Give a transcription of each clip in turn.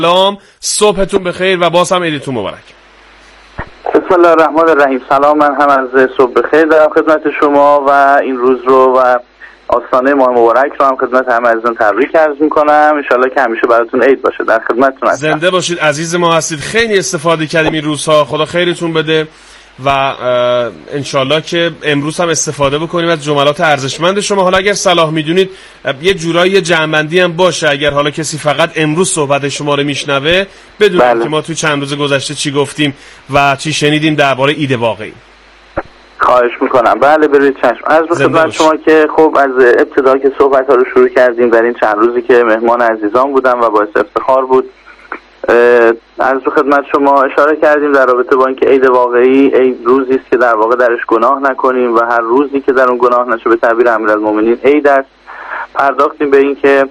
سلام، صبحتون بخیر و باز هم عیدتون مبارک. بسم الله الرحمن الرحیم. سلام، من هم از صبح بخیر دارم خدمت شما و این روز رو و آستانه ماه مبارک رو هم خدمت همه عزیزان تبریک عرض میکنم. انشالله که همیشه براتون عید باشه. در خدمتتون هستم. زنده باشید، عزیز ما هستید. خیلی استفاده کردیم این روزها، خدا خیرتون بده و انشالله که امروز هم استفاده بکنیم از جملات ارزشمند شما. حالا اگر صلاح میدونید یه جورایی جمع‌بندی هم باشه، اگر حالا کسی فقط امروز صحبت شما رو میشنوه بدونید که ما توی چند روز گذشته چی گفتیم و چی شنیدیم درباره عید واقعی. خواهش میکنم. بله برید چشم. از خدمت شما که خب از ابتدا که صحبت ها رو شروع کردیم در این چند روزی که مهمان عزیزان بودم و باعث افتخار بود، از خدمت شما اشاره کردیم در رابطه با اینکه عید واقعی عید روزی است که در واقع درش گناه نکنیم و هر روزی که در اون گناه نشه به تعبیر امیرالمومنین عید است. پرداختیم به اینکه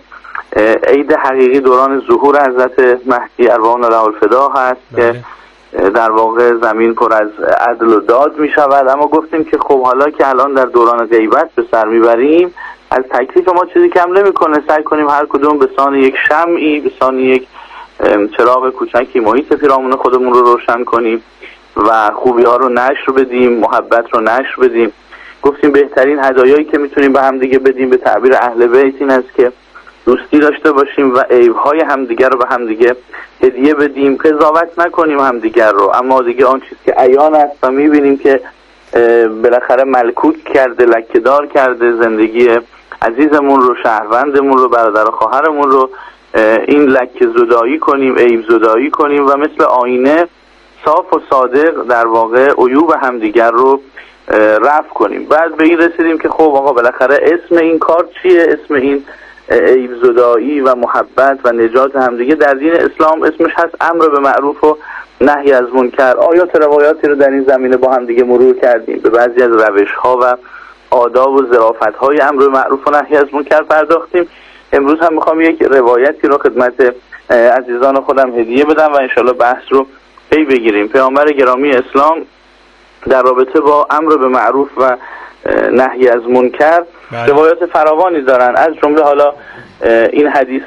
عید حقیقی دوران ظهور حضرت مهدی ارواحنا له الفدا هست که در واقع زمین پر از عدل و داد می شود. اما گفتیم که خب حالا که الان در دوران غیبت به سر میبریم، از تکلیف ما چیزی کم نمیکنه. سعی کنیم هر کدوم به سان یک شمعی، به سان یک چراغ کوچکی محیط پیرامون خودمون رو روشن کنیم و خوبی ها رو نشر بدیم، محبت رو نشر بدیم. گفتیم بهترین هدایایی که میتونیم به همدیگه بدیم به تعبیر اهل بیت این است که دوستی داشته باشیم و عیب‌های همدیگر رو به همدیگه هدیه بدیم، قضاوت نکنیم همدیگر رو. اما دیگه آن چیز که عیان است و میبینیم که بالاخره ملکوک کرده، لکه‌دار کرده زندگی عزیزمون رو، شهروندمون رو، برادر و خواهرمون رو، این لکه زدایی کنیم، عیب زدایی کنیم و مثل آینه صاف و صادق در واقع عیوب همدیگر رو رفع کنیم. بعد به این رسیدیم که خب آقا بالاخره اسم این کار چیه؟ اسم این عیب زدایی و محبت و نجات همدیگه در دین اسلام اسمش هست امر به معروف و نهی از منکر. آیات روایاتی رو در این زمینه با همدیگه مرور کردیم، به بعضی از روش‌ها و آداب و ظرافت‌های امر به معروف و نهی از منکر پرداختیم. امروز هم میخوام یک روایتی رو خدمت عزیزان خودم هدیه بدم و انشالله بحث رو پی بگیریم. پیامبر گرامی اسلام در رابطه با امر به معروف و نهی از منکر روایات فراوانی دارن، از جمله حالا این حدیث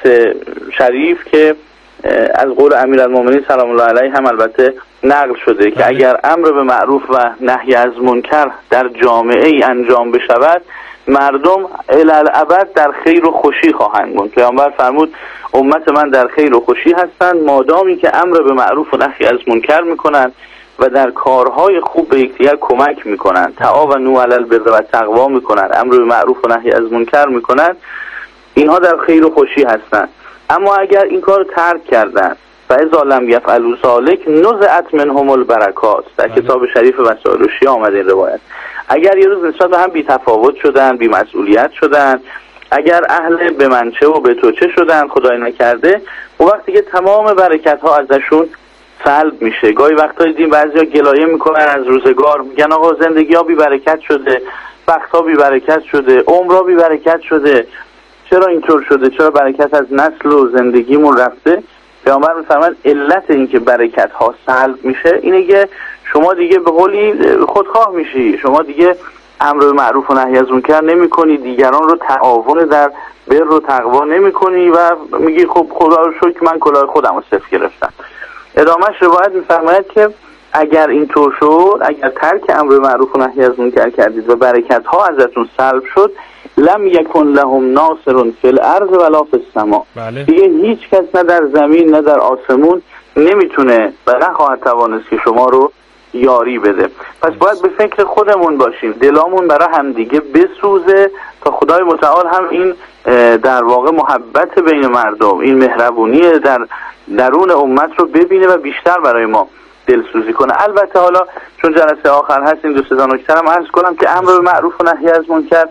شریف که از قول امیرالمومنین سلام الله علیه هم البته نقل شده که اگر امر به معروف و نهی از منکر در جامعه ای انجام بشود، مردم الالعبد در خیر و خوشی خواهند بود. پیامبر فرمود امت من در خیر و خوشی هستند مادامی که امر به معروف و نهی از منکر میکنند و در کارهای خوب به یکدیگر کمک میکنند، تعاونوا علی البر و تقوا میکنند، امر به معروف و نهی از منکر میکنند، اینها در خیر و خوشی هستند. اما اگر این کار ترک کردند فاذا لم یفعلوا ذلک نزعت منهم البرکات، در کتاب شریف وسائل الشیعه آمده این روایت. اگر یه روز نسبت به هم بی تفاوت شدن، بی مسئولیت شدن، اگر اهل به منچه و به توچه شدن، خدای نکرده، اون وقتی که تمام برکت ها ازشون سلب میشه. گاهی وقتا دیدیم بعضیا گلایه میکنن از روزگار، میگن آقا زندگی ها بی برکت شده، وقت ها بی برکت شده، عمر ها بی برکت شده، چرا اینطور شده؟ چرا برکت از نسل و زندگیمون رفته؟ پیامبر میفرماید علت این که برکت ها سلب میشه اینه که شما دیگه به قولی خودخواه میشی، شما دیگه امر به معروف و نهی از منکر نمی‌کنی، دیگران رو تعاون در بر و تقوا نمی‌کنی و میگی خب خدا رو شکر من کلاه خودم رو صفر گرفتم. ادامهش روایت میفرماید که اگر اینطور شد، اگر ترک امر به معروف و نهی از منکر کردید و برکت ها ازتون سلب شد، لم یکن لهم ناصر فی الارض ولا فی السماء، دیگه هیچ کس نه در زمین نه در آسمون نمیتونه و نخواهد توانست که شما رو یاری بده. پس باید به فکر خودمون باشیم، دلامون برای همدیگه بسوزه تا خدای متعال هم این در واقع محبت بین مردم، این مهربونی در درون امت رو ببینه و بیشتر برای ما دلسوزی کنه. البته حالا چون جلسه آخر هست این دو سه نکته هم عرض کنم که امر به معروف و نهی از منکر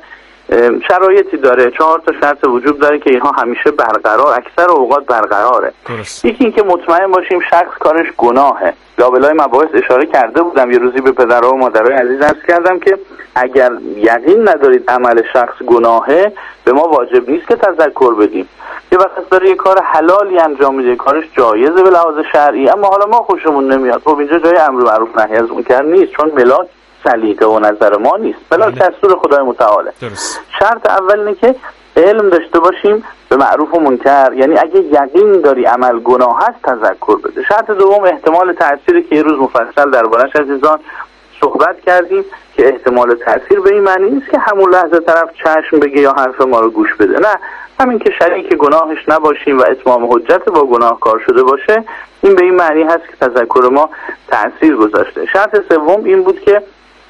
شرایطی داره، 4 تا شرط وجود داره که اینها همیشه برقرار، اکثر اوقات برقراره. یکی این که مطمئن باشیم شخص کارش گناهه. لابلای مباحث اشاره کرده بودم، یه روزی به پدرها و مادرای عزیز عرض کردم که اگر یقین ندارید عمل شخص گناهه، به ما واجب نیست که تذکر بدیم. یه وقت داره یه کار حلالی انجام میده، کارش جایزه به لحاظ شرعی، اما حالا ما خوشمون نمیاد. خب اینجا جای امر معروف نهی از منکر نیست، چون ملاک سلیقه و نظر ما نیست، بلکه دستور خدای متعاله. شرط اول اینه که علم داشته باشیم به معروف و منکر، یعنی اگه یقین داری عمل گناه هست تذکر بده. شرط دوم احتمال تأثیری که یه روز مفصل دربارش عزیزان صحبت کردیم که احتمال تأثیر به این معنی نیست که همون لحظه طرف چشم بگه یا حرف ما رو گوش بده، نه، همین که شریک گناهش نباشیم و اتمام حجت با گناه کار شده باشه، این به این معنی هست که تذکر ما تأثیر گذاشته. شرط سوم این بود که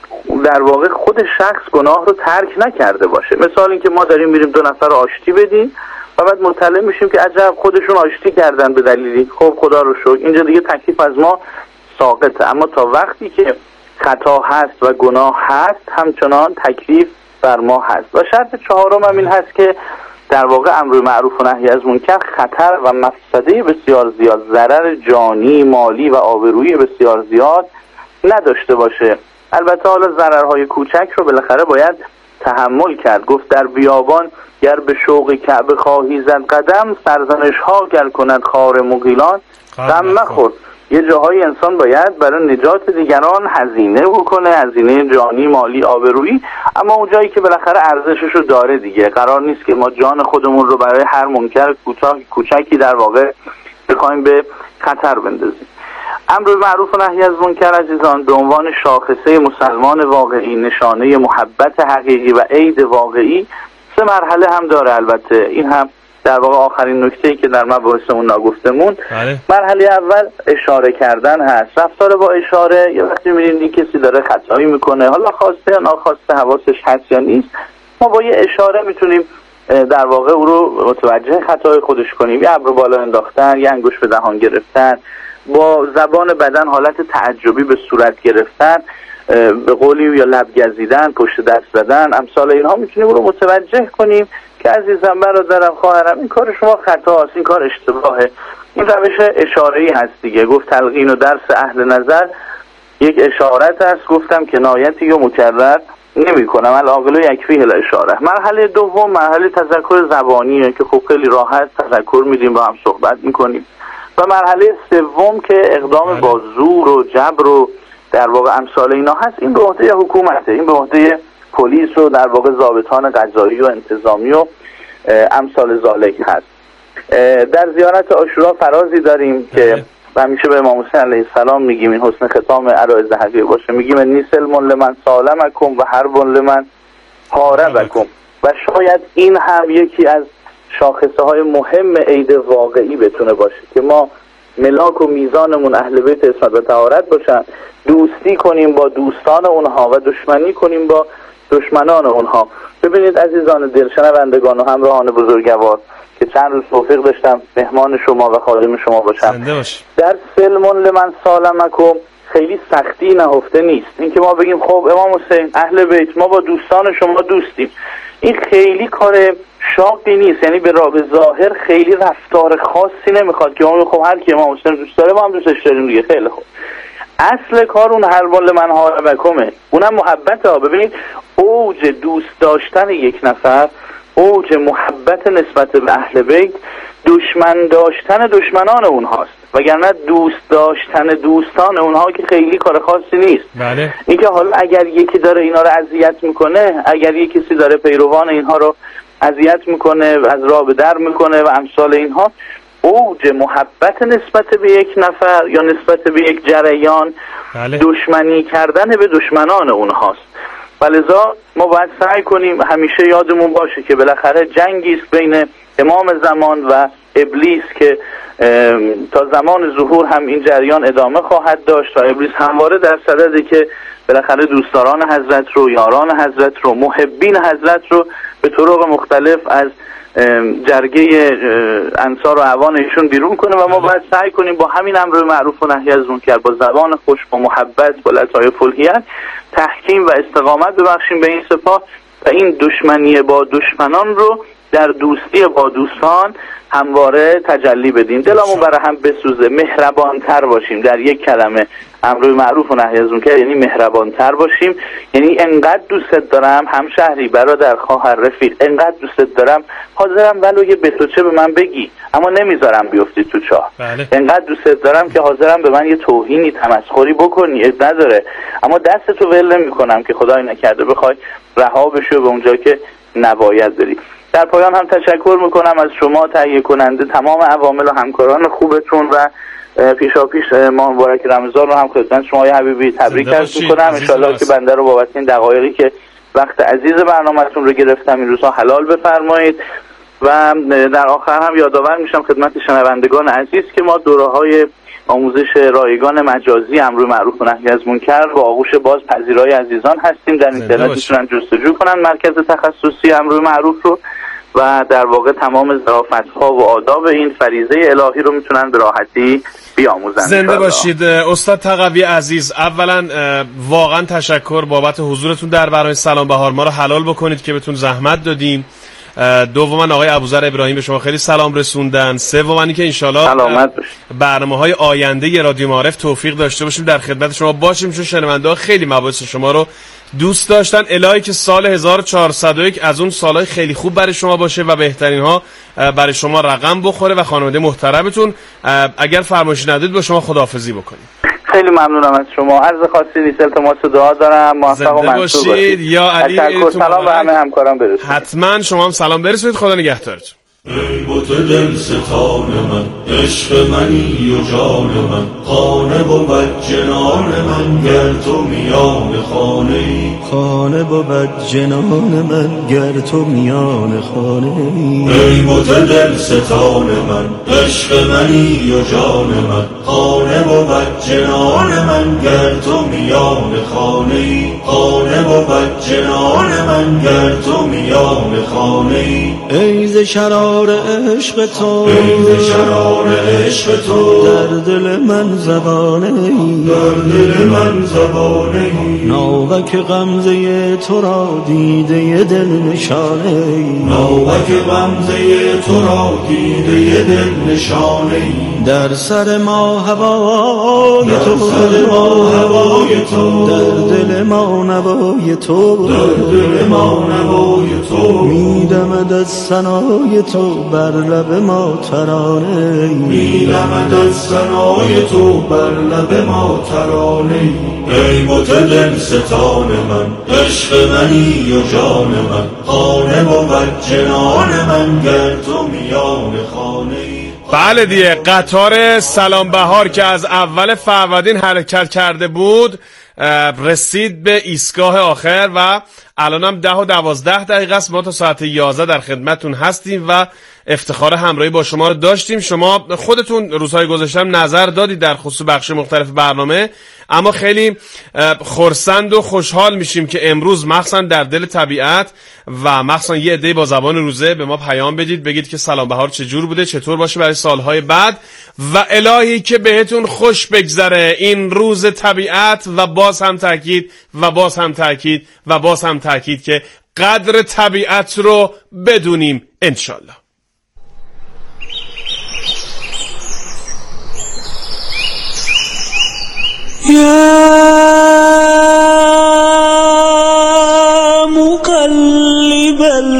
در واقع خود شخص گناه رو ترک نکرده باشه. مثال این که ما داریم میریم 2 نفر رو آشتی بدیم و بعد مطلع میشیم که عجب خودشون آشتی کردن به دلیلی، خب خدا رو شکر، اینجا دیگه تکلیف از ما ساقطه. اما تا وقتی که خطا هست و گناه هست همچنان تکلیف بر ما هست. و شرط چهارم هم این هست که در واقع امر معروف و نهی از منکر خطر و مفسده بسیار زیاد، ضرر جانی، مالی و آبرویی بسیار زیاد نداشته باشه. البته حالا ضررهای کوچک رو بالاخره باید تحمل کرد. گفت در بیابان گر به شوق کعبه خواهی زد قدم، سرزنش ها گر کند خار مغیلان غم مخور. یه جاهای انسان باید برای نجات دیگران هزینه بکنه، هزینه جانی، مالی، آبرویی، اما اون جایی که بالاخره ارزشش رو داره دیگه. قرار نیست که ما جان خودمون رو برای هر منکر کوچکی در واقع بخوایم به خطر بندازیم. امر معروف و نهی از منکر عزیزان به عنوان شاخصه مسلمان واقعی، نشانه محبت حقیقی و عید واقعی 3 مرحله هم داره. البته این هم در واقع آخرین نکته‌ای که در مباحثمون ناگفتمون. مرحله اول اشاره کردن هست. رفتار با اشاره، یه وقتی می‌بینید کسی داره خطایی میکنه، حالا خواسته یا ناخواسته، حواسش هست یا نیست، ما با یه اشاره میتونیم در واقع او رو متوجه خطای خودش کنیم. یه ابرو بالا انداختن، یه انگشت به دهان گرفتن، با زبان بدن حالت تعجبی به صورت گرفتن، به قولی یا لب گزیدن، پشت دست زدن، امثال اینها میتونیم او رو متوجه کنیم که عزیزم، برادرم، خواهرم، این کار شما خطاست، این کار اشتباهه. این روش اشاره‌ای هست دیگه. گفت تلقین و درس اهل نظر یک اشارت است، گفتم کنایتی و مکرر نمی کنم، العاقل یکفیه الاشاره. مرحله دوم مرحله تذکر زبانیه که خب خیلی راحت تذکر میدیم، با هم صحبت میکنیم. و مرحله سوم که اقدام با زور و جبر و در واقع امثال اینا هست، این به عهده حکومته، این به عهده پلیس و در واقع ضابطان قضایی و انتظامی و امثال ذالک هست. در زیارت عاشورا فرازی داریم که همیشه به امام حسین علیه السلام میگیم، این حسن ختام عرایض حقیقی باشه، میگیم نیسل من لمن سالمکم و حرب لمن حاربکم. و شاید این هم یکی از شاخصه های مهم عید واقعی بتونه باشه که ما ملاک و میزانمون اهل بیت عصمت و طهارت باشن، دوستی کنیم با دوستان اونها و دشمنی کنیم با دشمنان اونها. ببینید عزیزان دل، شنوندگان و همراهان بزرگوار که چند روز توفیق داشتم مهمان شما و خادم شما باشم، در سلم لمن سالمکم خیلی سختی نهفته نیست. این که ما بگیم خب امام حسین اهل بیت ما با دوستان شما دوستیم، این خیلی کار شاقی نیست، یعنی به ظاهر خیلی رفتار خاصی نمیخواد که ما خب هر کی امام حسین دوست داره ما هم دوستش داریم دیگه. خیلی خوب، اصل کار اون هر بال من حاربکمه، اونم محبت ها. ببینید اوج دوست داشتن یک نفر، اوج محبت نسبت به اهل بیت دشمن داشتن دشمنان اونهاست، وگرنه دوست داشتن دوستان اونها که خیلی کار خاصی نیست. بله. اینکه حالا اگر یکی داره اینا رو اذیت میکنه، اگر یکی کسی داره پیروان اینها رو اذیت میکنه و از راه به در میکنه و امثال اینها، اوج محبت نسبت به یک نفر یا نسبت به یک جریان بله. دشمنی کردن به دشمنان اونهاست. ولذا ما باید سعی کنیم همیشه یادمون باشه که بالاخره جنگی است بین امام زمان و ابلیس که تا زمان ظهور هم این جریان ادامه خواهد داشت و ابلیس همواره در صدده که بالاخره دوستداران حضرت رو، یاران حضرت رو، محبین حضرت رو به طرق مختلف از جرگه انصار و اعوان ایشون بیرون کنه و ما باید سعی کنیم با همین امر معروف و نهی از منکر با زبان خوش، با محبت، با لطایف الحیل تحکیم و استقامت ببخشیم به این سپاه و این دشمنی با دشمنان رو در دوستی با دوستان همواره تجلی بدیم. دلمون برای هم بسوزه، مهربانتر باشیم. در یک کلمه امر معروف و نهی از منکر یعنی مهربانتر باشیم، یعنی انقدر دوستت دارم همشهری، برادر، خواهر، رفیق، انقدر دوستت دارم حاضرم ولو یه بتوچه به من بگی اما نمیذارم بیفتی تو چاه. بله. انقدر دوستت دارم که حاضرم به من یه توهینی، تمسخری بکنی، اب نداره، اما دستتو ول نمی‌کنم که خدای نکرده بخوای رها بشی به اونجا که نباید بری. در پایان هم تشکر میکنم از شما تهیه کننده، تمام عوامل و همکاران خوبتون و پیشاپیش ماه مبارک رمضان رو هم خدمت شما حبیبی تبریک عرض میکنم. ان شاءالله که بنده رو بابت این دقایقی که وقت عزیز برنامه‌تون رو گرفتم این روزها حلال بفرمایید. و در آخر هم یادآور میشم خدمت شنوندگان عزیز که ما دوره‌های آموزش رایگان مجازی امر معروف و نهی از منکر با آغوش باز پذیرای عزیزان هستیم. در اینترنت میتونن جستجو کنن مرکز تخصصی امر معروف رو و در واقع تمام ظرافت‌ها و آداب این فریضه الهی رو میتونن به راحتی بیاموزن. زنده باشید استاد تقوی عزیز. اولا واقعا تشکر بابت حضورتون در برنامه سلام بهار، ما رو حلال بکنید که بهتون زحمت دادیم. دوما آقای ابوذر ابراهیم به شما خیلی سلام رسوندن. سوما اینکه انشالله برنامه‌های آینده رادیو معارف توفیق داشته باشیم در خدمت شما باشیم، چون شنونده‌ها خیلی مباحث شما رو دوست داشتن. الهی که سال 1401 از اون سالهای خیلی خوب برای شما باشه و بهترین ها برای شما رقم بخوره و خانواده محترمتون. اگر فرمایشی ندید با شما خداحافظی بکنیم. خیلی ممنونم از شما. عرض خاصی نیست، التماس دعا دارم. موفق و منصور باشید. یا علی سلام به همه همکاران برسونید. حتما شما هم سلام برسونید. خدا نگهدارتون. ای بت دل ستان من، عشق منی و جان من، خانه بود جنان من گر تو میان خانه ای، خانه بود جنان من گر تو میان خانه ای. ای بت دل ستان من، عشق منی و جان من، خانه بود جنان من گر تو میان خانه ای، خانه بود جنان من گر تو میان خانه ای. ای ز شرار عشق تو، ای ز شرار عشق تو، در دل من زبانه ای، در دل من زبانه ای. ناوک غمزه تو را دیده دل نشانه ای، ناوک غمزه تو را دیده دل نشانه ای. در سر ما هوای تو، در سر ما هوای تو، در دل ما نوای تو، در دل ما نوای تو. میدمد از ثنای تو بر لب ما ترانه، میدمد از ثنای تو بر لب ما ترانه. ای بت دل ستان من، عشق منی و جان من، خانه بود جنان من گر تو میان خانه. بله دیگه، قطار سلام بهار که از اول فروردین حرکت کرده بود رسید به ایستگاه آخر و الانم 10 و 12 دقیقه است. ما تا ساعت 11 در خدمتتون هستیم و افتخار همراهی با شما رو داشتیم. شما خودتون روزهای گذشته نظر دادید در خصوص بخش مختلف برنامه، اما خیلی خرسند و خوشحال میشیم که امروز مخصوصا در دل طبیعت و مخصوصا یه عده با زبان روزه به ما پیام بدید، بگید که سلام بهار چجور بوده، چطور باشه برای سالهای بعد و الهی که بهتون خوش بگذره این روز طبیعت. و باز هم تاکید و باز هم تاکید و باز هم تاکید که قدر طبیعت رو بدونیم انشالله. یا مقلب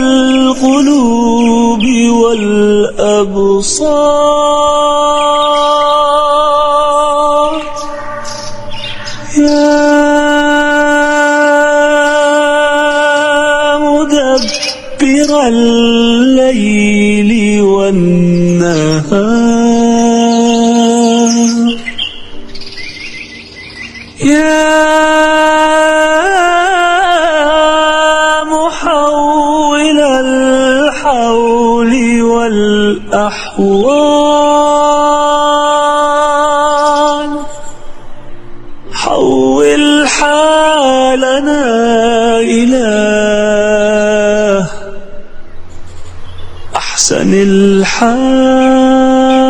القلوب والابصار، یا مدبر الليل والنهار، يا محول الحول والأحوال، حول حالنا إلى أحسن الحال.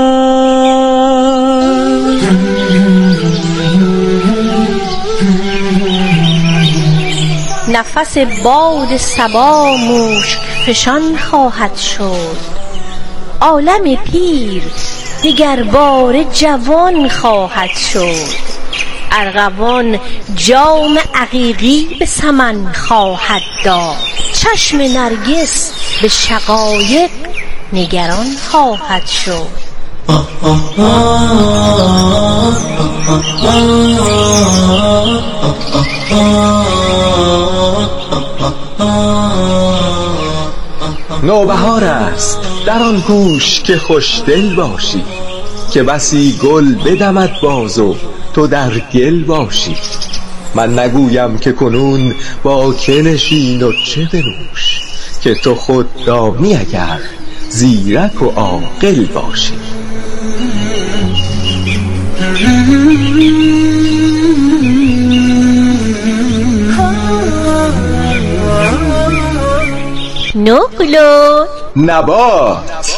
نفس باد صبا مشک فشان خواهد شد، عالم پیر دیگر بار جوان خواهد شد، ارغوان جام عقیقی به سمن خواهد داد، چشم نرگس به شقایق نگران خواهد شد. نوبهار است در آن گوش که خوشدل باشی، که بسی گل بدمد باز و تو در گل باشی. من نگویم که کنون با که نشین و چه بنوش، که تو خود دانی اگر زیرک و عاقل باشی. نقلو نبات.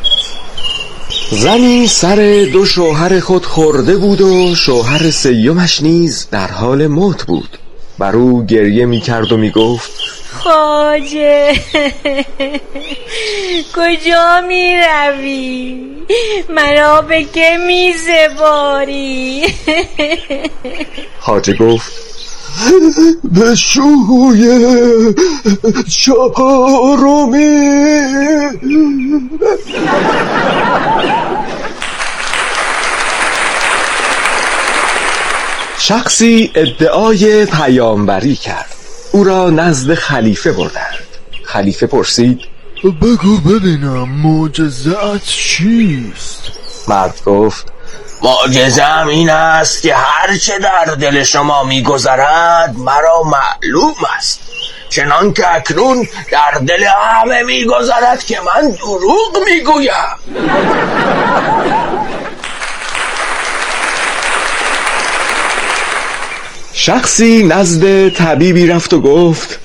زنی سر دو شوهر خود خورده بود و شوهر سیومش نیز در حال موت بود. بر او گریه می کرد و می گفت خواجه کجا می روی؟ مرا به که می زباری؟ خواجه گفت به شوی چهارمی. شخصی ادعای پیامبری کرد. او را نزد خلیفه بردند. خلیفه پرسید بگو ببینم معجزه‌ات چیست؟ مرد گفت معجزه‌ام این است که هر چه در دل شما می‌گذرد مرا معلوم است، چنان که اکنون در دل همه می‌گذرد که من دروغ می‌گویم. شخصی نزد طبیبی رفت و گفت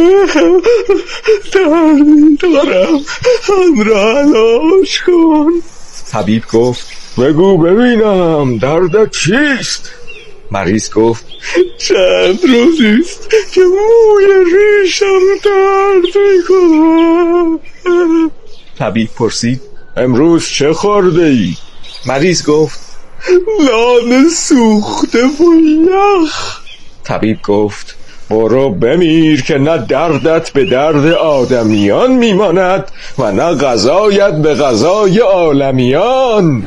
دردی دارم، هم را علاج کن. طبیب گفت بگو ببینم دردت چیست؟ مریض گفت چند روزیست که موی ریشم درد می‌کند. طبیب پرسید امروز چه خورده ای؟ مریض گفت نان سوخته و یخ. طبیب گفت برو بمیر که نه دردت به درد آدمیان میماند و نه غذایت به غذای عالمیان.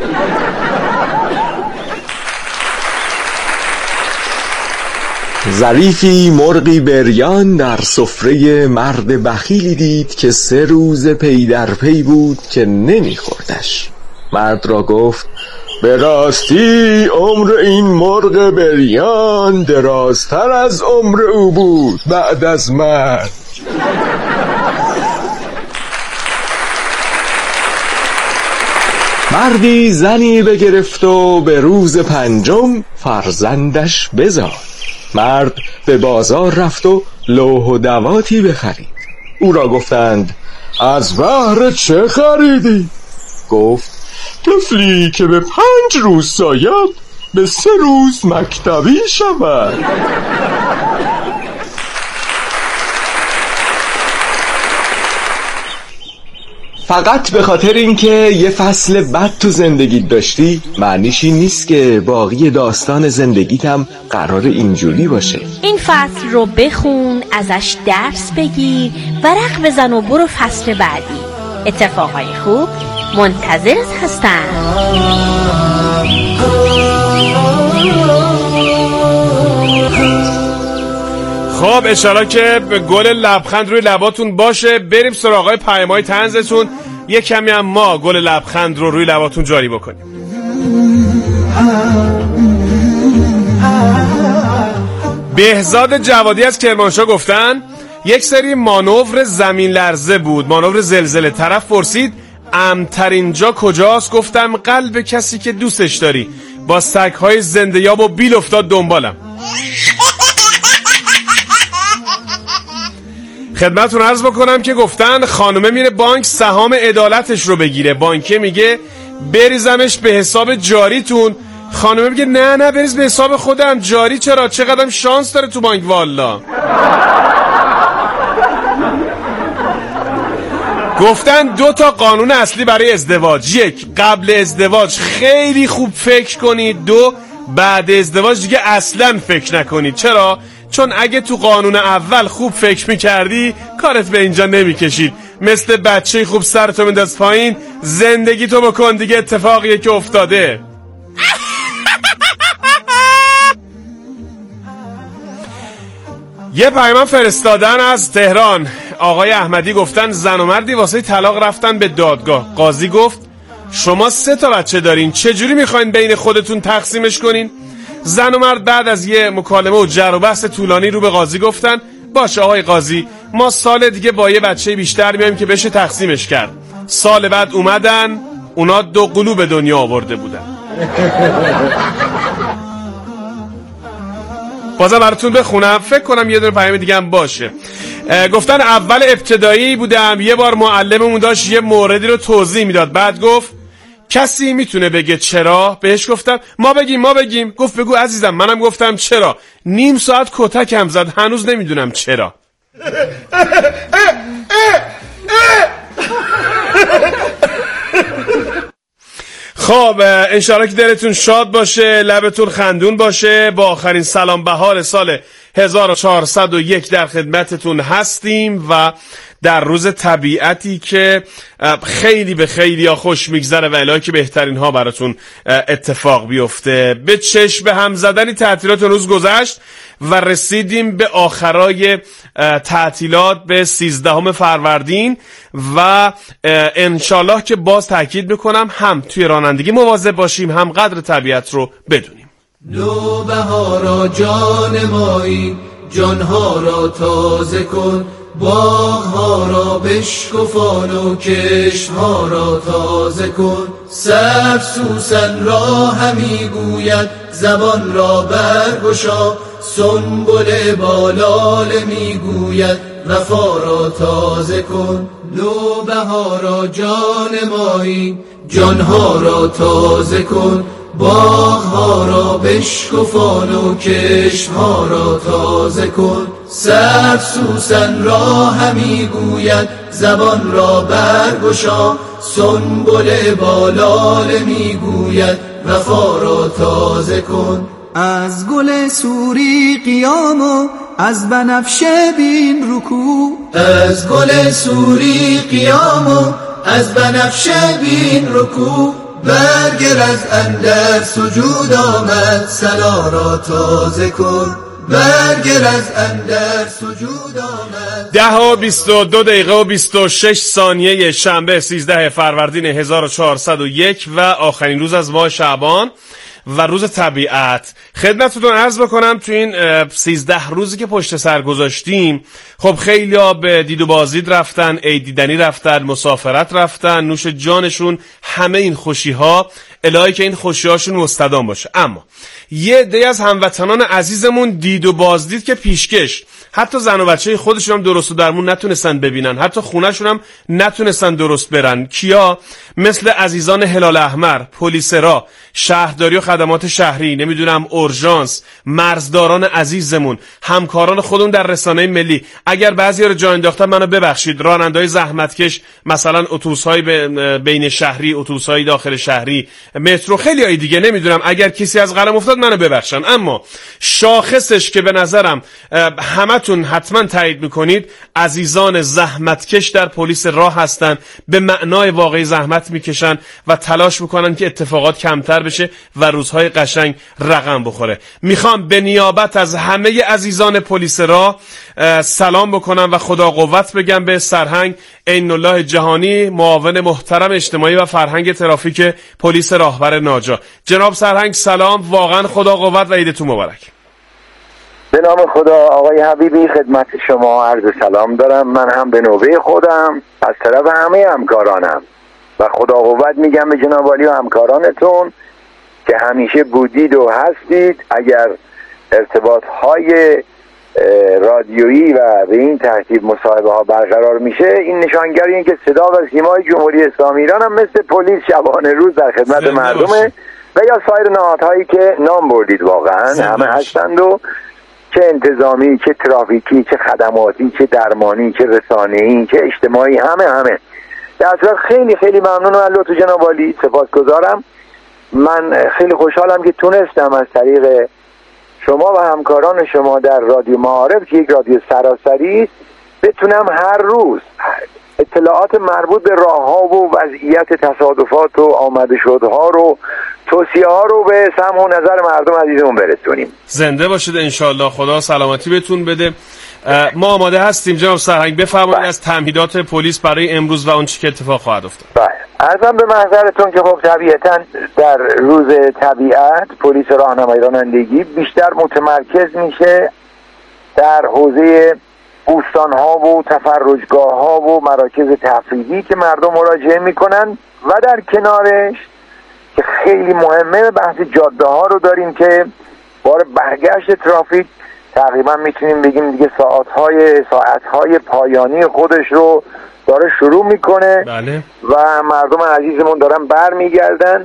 ظریفی مرغی بریان در سفره مرد بخیلی دید که 3 روز پی در پی بود که نمیخوردش. مرد را گفت به راستی عمر این مرغ بریان درازتر از عمر او بود بعد از مرگ. مردی زنی بگرفت و به روز 5 فرزندش بزاد. مرد به بازار رفت و لوح و دواتی بخرید. او را گفتند از بهر چه خریدی؟ گفت طفلی که به 5 روز ساید به 3 روز مکتبی شود. فقط به خاطر اینکه یه فصل بد تو زندگی داشتی معنیش این نیست که باقی داستان زندگیت هم قرار اینجوری باشه. این فصل رو بخون، ازش درس بگیر، ورق بزن و برو فصل بعدی. اتفاقای خوب منتظرت هستن. خب اشاره که گل لبخند روی لباتون باشه. بریم سراغ آقای پیام‌های طنزتون. یک کمی هم ما گل لبخند رو روی لباتون جاری بکنیم. بهزاد جوادی از کرمانشاه گفتن یک سری مانور زمین لرزه بود، مانور زلزله. طرف پرسید امن‌ترین جا کجاست؟ گفتم قلب کسی که دوستش داری. با سگ‌های زنده یاب و بیل افتاد دنبالم. خدمتتون عرض بکنم که گفتن خانومه میره بانک سهام عدالتش رو بگیره. بانکه میگه بریزمش به حساب جاریتون. خانومه میگه نه بریز به حساب خودم. جاری چرا؟ چقدر شانس داره تو بانک والا. گفتن 2 تا قانون اصلی برای ازدواج. 1 قبل ازدواج خیلی خوب فکر کنید. 2 بعد ازدواج دیگه اصلا فکر نکنید. چرا؟ چون اگه تو قانون اول خوب فکر میکردی کارت به اینجا نمیکشید. مثل بچه خوب سرتو مینداز پایین، زندگی تو بکن دیگه، اتفاقیه که افتاده. یه پیام فرستادن از تهران. آقای احمدی گفتن زن و مردی واسه طلاق رفتن به دادگاه. قاضی گفت شما 3 تا بچه دارین، چجوری میخواین بین خودتون تقسیمش کنین؟ زن و مرد بعد از یه مکالمه و جر و بحث طولانی رو به قاضی گفتن باشه آقای قاضی، ما سال دیگه با یه بچه بیشتر میایم که بشه تقسیمش کرد. سال بعد اومدن، اونا 2 قلو به دنیا آورده بودن. بازم براتون بخونم، فکر کنم یه دونه پیام دیگه هم باشه. گفتن اول ابتدایی بودم، یه بار معلممون داشت یه موردی رو توضیح میداد، بعد گفت کسی میتونه بگه چرا؟ بهش گفتم ما بگیم. گفت بگو عزیزم. منم گفتم چرا؟ نیم ساعت کتکم زد، هنوز نمیدونم چرا. خب انشاءالله که دلتون شاد باشه، لبتون خندون باشه. با آخرین سلام بهار سال 1401 در خدمتتون هستیم و در روز طبیعتی که خیلی به خیلی ها خوش میگذره و الهی که بهترین ها براتون اتفاق بیفته. به چشم هم زدنی تعطیلات روز گذشت و رسیدیم به آخرای تعطیلات به 13 فروردین و انشالله که باز تاکید میکنم هم توی رانندگی مواظب باشیم، هم قدر طبیعت رو بدونیم. نوبهارا جان مایی، جانها را تازه کن، باغها را بشکفان و کشتها را تازه کن. سبز سوسن را همی گوید، زبان را برگشا، سنبل بالاله می گوید، وفا را تازه کن. نوبهارا جان مایی، جانها را تازه کن، باغها را بشکفان و کشتها را تازه کن. سبز سوسن را همی گوید، زبان را برگشا، سنبل بالاله می گوید، وفا را تازه کن. از گل سوری قیام و از بنفشه بین رکوع، از گل سوری قیام و از بنفشه بین رکوع. برگر از اندر سجود آمد، سلا را تازه کن. برگر از اندر سجود آمد. 10:22:26 شنبه 13 فروردین 1401 و آخرین روز از ماه شعبان و روز طبیعت. خدمتتون عرض بکنم تو این 13 روزی که پشت سر گذاشتیم، خب خیلی ها به دید و بازدید رفتن، عید دیدنی رفتن، مسافرت رفتن، نوش جانشون همه این خوشی ها، الهی که این خوشی هاشون مستدام باشه. اما یه عده از هموطنان عزیزمون دید و بازدید که پیشکش، حتی زن و بچه خودشون هم درست و درمون نتونستن ببینن، حتی خونه‌شون هم نتونستن درست برن. کیا؟ مثل عزیزان هلال احمر، پلیسرا، شهرداری و خدمات شهری، نمیدونم اورژانس، مرزداران عزیزمون، همکاران خودمون در رسانه ملی. اگر بعضیا رو جا انداختن منو ببخشید، راننده‌های زحمتکش، مثلا اتوبوس‌های بین شهری، اتوبوس‌های داخل شهری، مترو، خیلی های دیگه، نمیدونم اگر کسی از قلم افتاد منو ببخشن. اما شاخصش که به نظرم همتون حتما تایید میکنید، عزیزان زحمتکش در پلیس راه هستن، به معنای واقعی زحمت میکشن و تلاش میکنن که اتفاقات کمتر بشه و روزهای قشنگ رقم بخوره. میخوام به نیابت از همه عزیزان پلیس راه سلام بکنم و خدا قوت بگم به سرهنگ عین الله جهانی، معاون محترم اجتماعی و فرهنگ ترافیک پلیس راهبر ناجا. جناب سرهنگ سلام، واقعا خدا قوت و عیدتون مبارک. به نام خدا آقای حبیبی، خدمت شما عرض سلام دارم. من هم به نوبه خودم از طرف همه همکارانم و خدا قوت میگم به جناب عالی و همکارانتون که همیشه بودید و هستید. اگر ارتباط های رادیویی و به این ترتیب مصاحبه ها برقرار میشه، این نشانگر اینه که صدا و سیمای جمهوری اسلامی ایران هم مثل پلیس شبانه روز در خدمت مردمه و یا سایر نهادهایی که نام بردید واقعا همه هستند، و چه انتظامی، چه ترافیکی، چه خدماتی، چه درمانی، چه رسانه‌ای، چه اجتماعی، همه در اصل خیلی خیلی ممنون و لطف جناب عالی، سپاسگزارم. من خیلی خوشحالم که تونستم از طریق شما و همکاران شما در رادیو معارف که یک رادیو سراسری است بتونم هر روز اطلاعات مربوط به راه‌ها و وضعیت تصادفات و آمده شدها رو، توصیه ها رو به سمع و نظر مردم عزیزمون برسونیم. زنده باشید انشالله، خدا سلامتی بهتون بده ما آماده هستیم جناب سرهنگ، بفرمایید از تمهیدات پلیس برای امروز و اون چی که اتفاق خواهد افتاد. بله، عرضم به محضرتون که خب طبیعتاً در روز طبیعت پلیس راهنمایی رانندگی بیشتر متمرکز میشه در حوزه بوستان‌ها و تفرجگاه‌ها و مراکز تفریحی که مردم مراجعه میکنن و در کنارش که خیلی مهمه بحث جاده‌ها رو داریم که بار برگشت ترافیک تقریبا میتونیم بگیم دیگه ساعتهای پایانی خودش رو داره شروع میکنه. بله. و مردم عزیزمون دارن برمیگردن.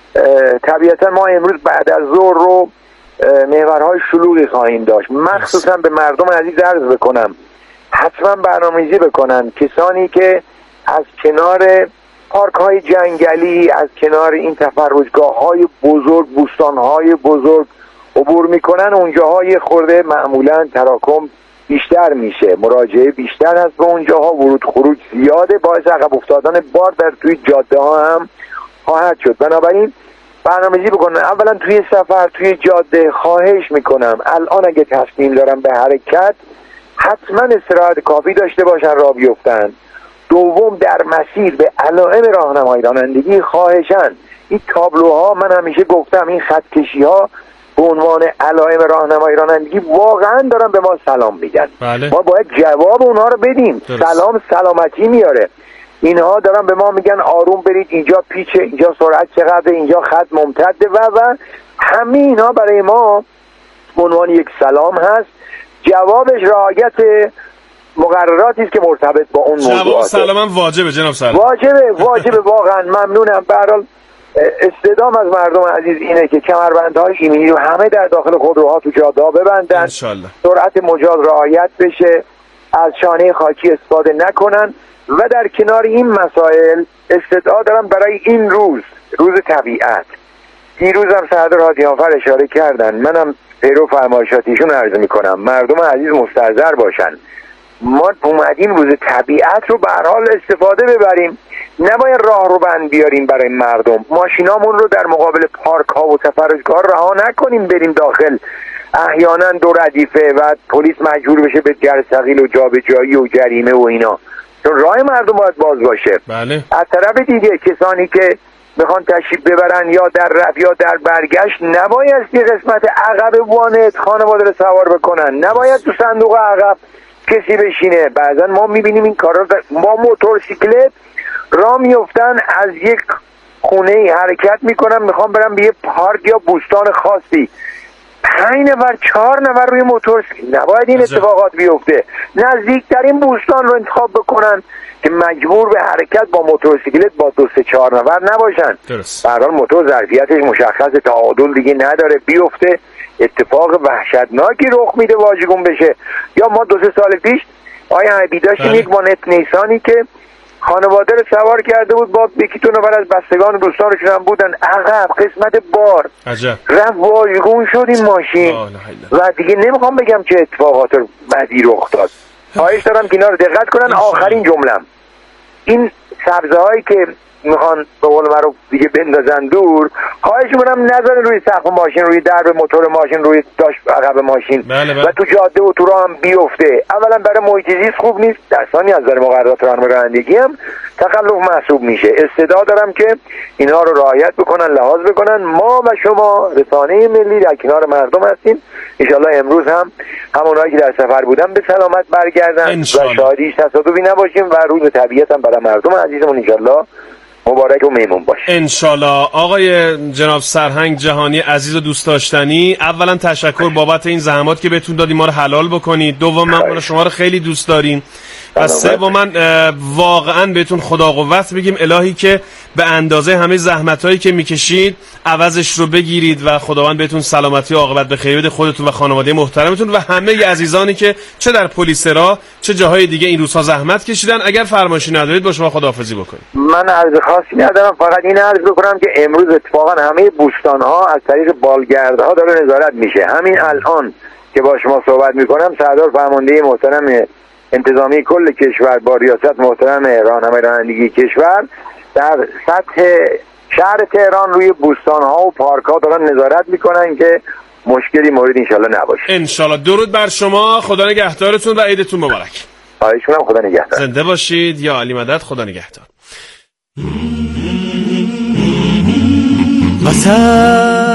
طبیعتا ما امروز بعد از ظهر رو محورهای شلوغی خواهیم داشت. مخصوصا به مردم عزیز عرض بکنم حتما برنامه‌ریزی بکنن، کسانی که از کنار پارک های جنگلی، از کنار این تفرجگاه های بزرگ، بوستان های بزرگ عبور میکنن، اونجاها یه خورده معمولا تراکم بیشتر میشه، مراجعه بیشتر هست به اونجاها، ورود خروج زیاده، باعث عقب افتادن بار در توی جاده ها هم خواهد شد. بنابراین برنامه‌ریزی بکنن. اولا توی سفر توی جاده خواهش میکنم الان اگه تصمیم دارن به حرکت حتما استراحت کافی داشته باشن راه بیفتن. دوم در مسیر به علائم راهنمایی رانندگی خواهشاً این تابلوها، من همیشه گفتم این خط کشی‌ها به عنوان علائم راهنمایی رانندگی واقعا دارن به ما سلام میگن. بله. ما باید جواب اونها رو بدیم. درست. سلام سلامتی میاره. اینها دارن به ما میگن آروم برید، اینجا پیچه، اینجا سرعت چقدر، اینجا خط ممتده و همه اینها برای ما به عنوان یک سلام هست. جوابش رعایت مقرراتی است که مرتبط با اون موضوعاته. جواب سلام واجبه جناب سرهنگ. واجبه واقعا. ممنونم. به هر حال استدام از مردم عزیز اینه که کمربندهای ایمنی رو همه در داخل خودروها تو جاده‌ها ببندن، انشالله سرعت مجاز رعایت بشه، از شانه خاکی استفاده نکنن و در کنار این مسائل استدعا دارم برای این روز طبیعت. دیروز هم سعادت رادیانفر اشاره کردن، منم پیرو فرمایشاتیشون عرض میکنم، مردم عزیز مستحضر باشن. ما اومدیم روز طبیعت رو به هر حال استفاده ببریم، نباید راه رو بند بیاریم برای مردم. ماشینامون رو در مقابل پارک ها و تفرجگاه رها نکنیم بریم داخل، احیانا دو ردیفه و پلیس مجبور بشه به جرثقیل و جابجایی و جریمه و اینا، چون راه مردم باید باز باشه. بله. از طرف دیگه کسانی که میخوان تشریف ببرن یا در رفت یا در برگشت نباید یه قسمت عقب وانت خانواده رو سوار بکنن، نباید تو صندوق عقب کسی بشینه. بعضا ما میبینیم این کارا، با موتورسیکلت راه میفتن، از یک خونه حرکت میکنن میخوام برم به یه پارک یا بوستان خاصی، 5 نفر 4 نفر روی موتورسیکلت. نباید این اتفاقات بیفته. نزدیکترین بوستان رو انتخاب بکنن که مجبور به حرکت با موتورسیکلت با 2-4 نفر نباشن. درست. به هر حال موتور ظرفیتش مشخصه، تعادل دیگه نداره، بیفته اتفاق وحشتناکی رخ میده واژگون بشه. یا ما 2-3 سال پیش آیا حبی داشتیم یک وانت نیسانی که خانواده رو سوار کرده بود با 1-2 نفر از بستگان دوستانشون هم بودن، عقب قسمت بار عجب. رفت واژگون شد این ماشین و دیگه نمیخوام بگم چه اتفاقات بدی رخ داد. خواهش دارم که اینا رو دقت کنن. آخرین جملم، این سبزه هایی که میخوان به قول معروف دیگه بندازن دور، خواهش میکنم نذارن روی سقف ماشین، روی درب موتور ماشین، روی داش عقب ماشین. بله. و تو جاده و تو راه هم بیفته. اولا برای محیط زیست خوب نیست، در ثانی از نظر مقررات راهنمایی رانندگی هم تخلف محسوب میشه. استدعا دارم که اینها رو رعایت بکنن، لحاظ بکنن. ما و شما رسانه ملی در کنار مردم هستیم. انشالله امروز هم همونایی که در سفر بودن به سلامت برگردن و شادی تصادفی نباشیم و روز طبیعت هم برای مردم عزیزمون انشالله مبارک و میمون باشه انشالله. آقای جناب سرهنگ جهانی عزیز و دوست داشتنی، اولا تشکر بابت این زحمات که بهتون دادیم ما رو حلال بکنید. دوم من شما رو خیلی دوست داریم و سوم واقعا بهتون خدا قوت بگیم، الهی که به اندازه همه زحمتایی که میکشید عوضش رو بگیرید و خداوند بهتون سلامتی و عاقبت به خیر بده، خودتون و خانواده محترمتون و همه عزیزانی که چه در پلیس راه چه جاهای دیگه این روزها زحمت کشیدن. اگر فرمایشی ندارید با شما خداحافظی بکنید. من عرض خاصی ندارم، فقط این عرض بکنم که امروز اتفاقا همه بوستان‌ها از طریق بالگردها داره نظارت میشه. همین الان که با شما صحبت میکنم سردار فرمانده محترم انتظامی کل کشور با ریاست محترم راهنمای رانندگی کشور در سطح شهر تهران روی بوستان‌ها و پارک‌ها دارن نظارت میکنن که مشکلی مورد انشالله نباشه. انشالله. درود بر شما، خدا نگهدارتون و عیدتون مبارک. خواهش می‌کنم، خدا نگهدار. زنده باشید. یا علی مدد. خدا نگهدار. وطن